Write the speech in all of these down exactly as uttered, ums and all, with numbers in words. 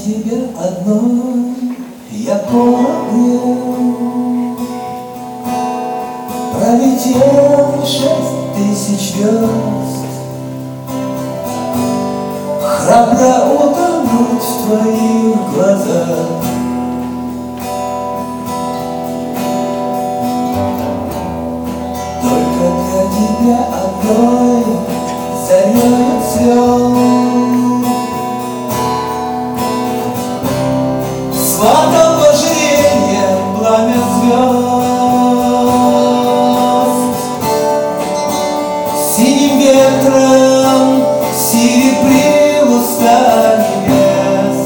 тебе одной я полон. Пролетел шесть тысяч верст, храбро утонуть в твоих глазах. Только для тебя одной зарею цвел. Сватал в ожерелье пламя звезд, синим ветром серебрил уста небес.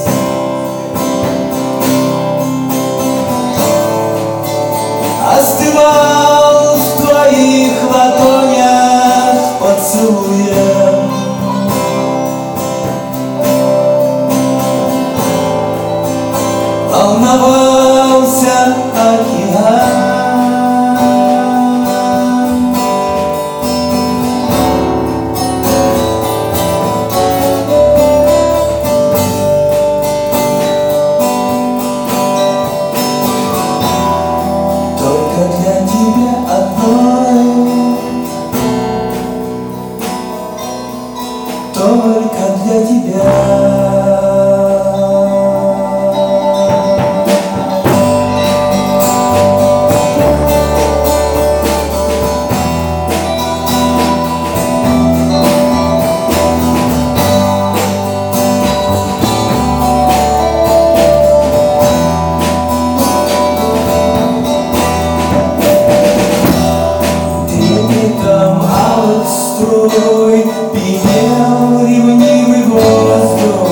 Остывал в твоих ладонях поцелуем. Волновался океан. Только для тебя одной, только для тебя. Струй пьянел ревнивый воздух,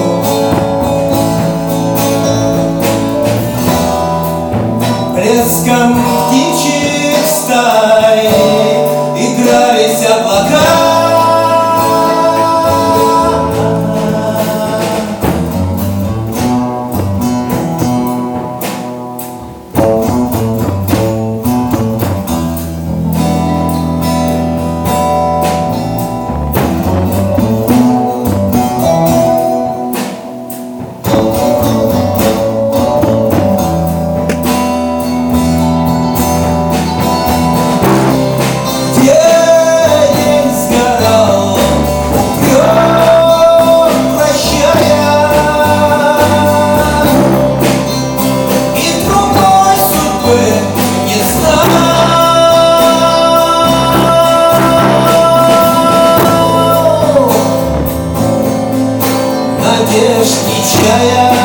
плеском птичьих стай игрались облака. Надежд не чаял.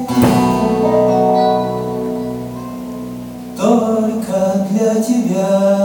Только для тебя.